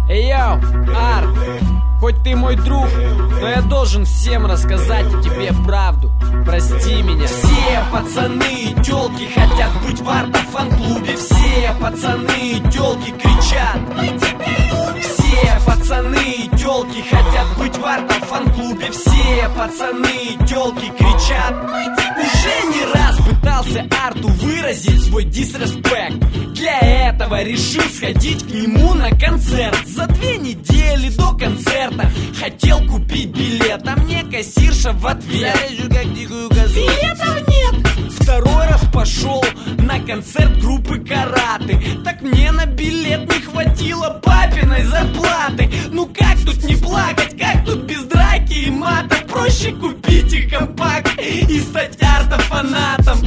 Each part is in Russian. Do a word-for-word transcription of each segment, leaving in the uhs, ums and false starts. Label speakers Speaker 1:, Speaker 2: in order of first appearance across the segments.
Speaker 1: Эй, йоу, Арт, хоть ты мой друг, но я должен всем рассказать о тебе правду. Прости меня. Все пацаны и тёлки хотят быть в Арта фан-клубе. Все пацаны и тёлки кричат: мы тебя любим. Все пацаны и тёлки хотят быть в Арта фан-клубе. Все пацаны и тёлки кричат: мы тебя любим. Уже не раз пытался Арту выразить свой дисреспект. Для этого решил сходить к нему на концерт. За две недели до концерта хотел купить билет, а мне кассирша в ответ: зарежу как дикую козу. Билетов нет. Второй раз пошел на концерт группы Караты. Так мне на билет не хватило папиной зарплаты. Ну как тут не плакать, как тут без драки и мата? Проще купить и компакт и стать Арта фанатом.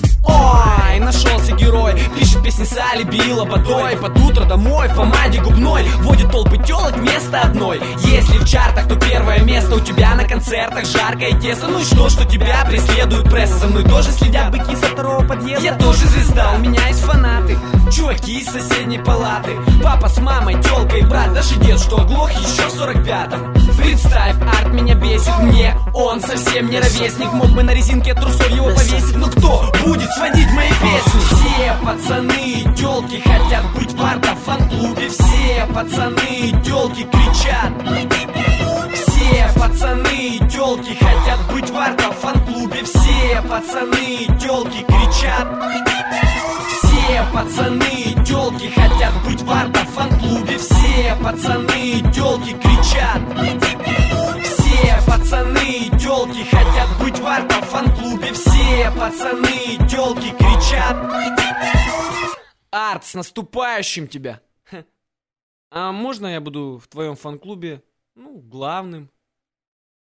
Speaker 1: Ой, нашелся герой, пишет песни с алиби и лободой. Под утро домой в помаде губной водит толпы телок вместо одной. Если в чартах, то первое место у тебя на концертах. Жаркое тесто, ну и что, что тебя преследует пресса? За мной тоже следят быки со второго подъезда. Я тоже звезда, у меня есть фанаты, чуваки из соседней палаты. Папа с мамой, телка и брат, даже дед, что оглох еще в сорок пятом. Представь, Арт меня бесит, мне он совсем не ровесник. Мог бы на резинке от трусов его повесить, но кто будет сводить мои песни? Все пацаны и тёлки хотят быть в Арта фан-клубе. Все пацаны и тёлки кричат: мы тебя любим. Все пацаны и тёлки хотят быть в Арта фан-клубе. Все пацаны и тёлки кричат: мы тебя любим. Все пацаны и тёлки хотят быть в Арта фан-клубе. Все пацаны и тёлки кричат: мы тебя любим. Все пацаны и тёлки хотят быть в Арта фан-клубе. Все пацаны и тёлки кричат: мы тебя любим. Арт, с наступающим тебя! А можно я буду в твоем фан-клубе, ну, главным?